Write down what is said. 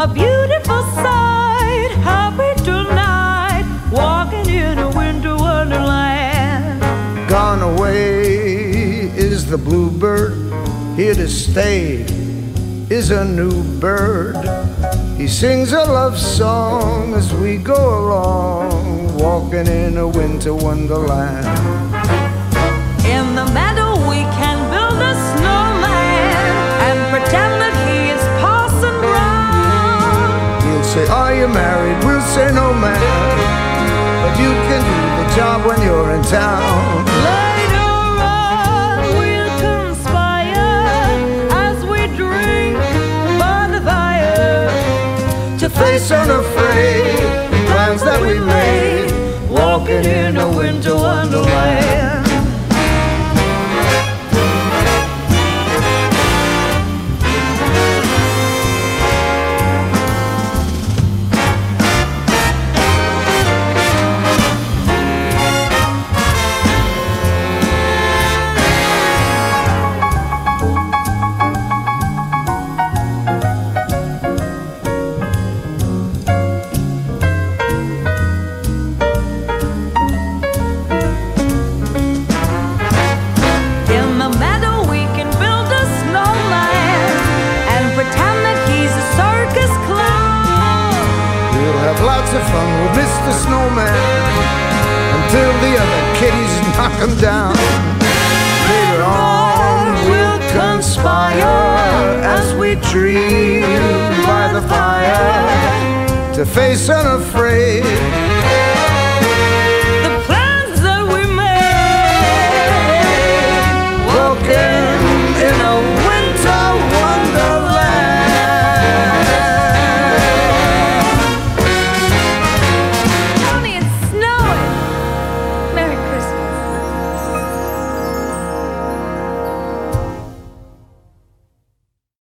a beautiful sight. Happy tonight, walking in a winter wonderland. Gone away is the bluebird, here to stay is a new bird. He sings a love song as we go along, walking in a winter wonderland. In the meadow we can build a snowman and pretend that he is Parson Brown. He'll say, are you married? We'll say, no, man, but you can do the job when you're in town. Later on we'll conspire as we drink by the fire To face unafraid the plans that we made, walking in a winter wonderland. Lots of fun with Mr. Snowman until the other kitties knock him down. Later on we'll conspire as we dream by the fire to face unafraid